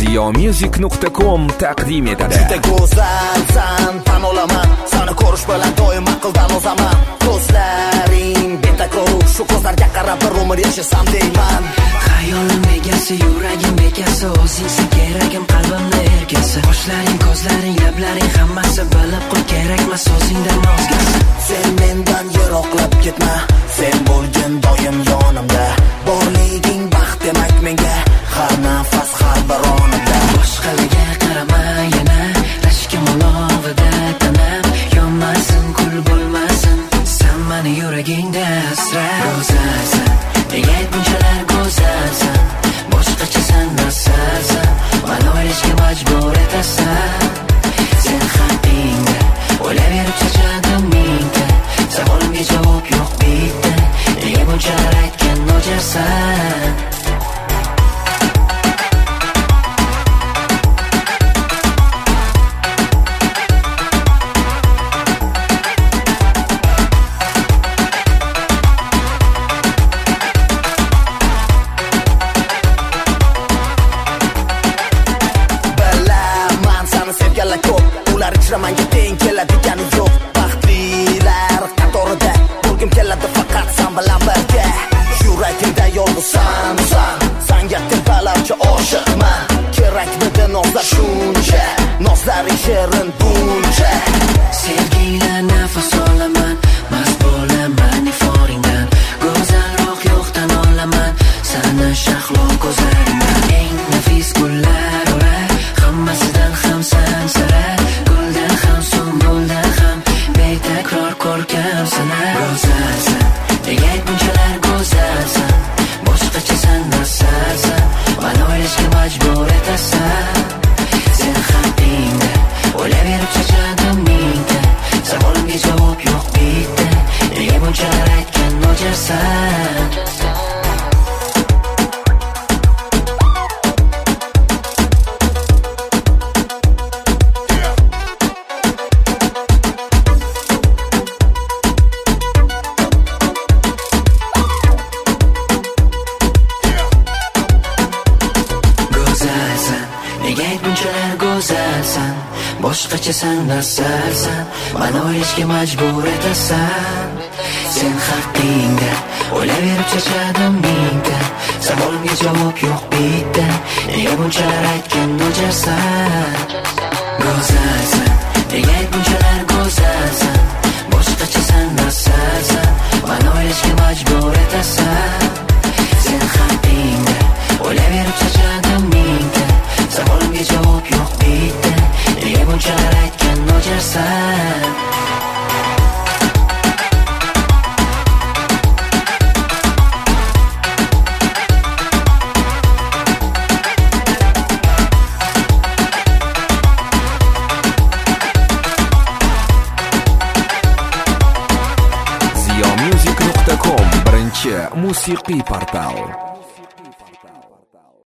ziyomusic.com taqdim etadi. Juda go'zalsan, tan olaman, seni ko'rish bilan doim aqldan ozaman. Ko'zlaring betakror, shu ko'zlarga qarab bir umr yashasam deyman. Xayolim egasi, yuragim bekasi, o'zingsan keragim, qalbimni erkasi. Qoshlaring, ko'zlaring, lablaring, hammasi bilib qo'y, kerakmas o'zingdan o'zgasi. Sen mendan yiroqlab ketma, sen bo'lgin doim yonimda. Borliging baxt demak menga, har nafas, har bir onimda. Boshqalarga qarama yana, rashkim olovida tanam, yonmasin, kul bo'lmasin, sen meni yuragingda asrab. Go'zalsan, nega bunchalar go'zalsan, boshqachasan, nasarsan, meni o'ylashga majbur etasan. Sen haqingda o'ylaverib charchadim mingta, savolimga javob yo'q bitta, nega bunchalar aytgan nojarsan. Ular ichra menga teng keladigani yo'q. Baxtlilar qatorida bo'lgim keladi faqat sen bilan birga. Yuragimda yolg'izsan sen, senga tepalarcha oshiqman. Kerakmidi nozlar shuncha, nozlaring shirin buncha. Sevgilar nafas olaman, mast bo'laman iforingdan. Go'zalroq yo'qdan olaman, seni shahlo ko'zlaringdan. Eng nafis gullar ora, hammasidan ham sen sara. Guldan ham sumbuldan ham betakror ko'rkam sana. Go'zalsan, nega bunchalar go'zalsan, boshqachasan, nasarsan, meni o'ylashga majbur etasan. Sen haqingda o'ylaverib charchadim mingta, savolimga javob yo'q bitta, nega bunchalar aytgan nojarsan. Nega bunchalar go'zalsan, boshqachasan, nasarsan, meni o'ylashga majbur etasan. Sen haqingda o'ylaverib charchadim mingta, savolimga javob yo'q bitta, nega bunchalar aytgan nojarsan. Go'zalsan, nega bunchalar go'zalsan, boshqachasan, nasarsan, meni o'ylashga majbur etasan. Sen haqingda o'ylaverib charchadim mingta, savolimga javob yo'q bitta, nega bunchalar aytgan nojarsan. ziyomusic.com birinchi musiqiy portal.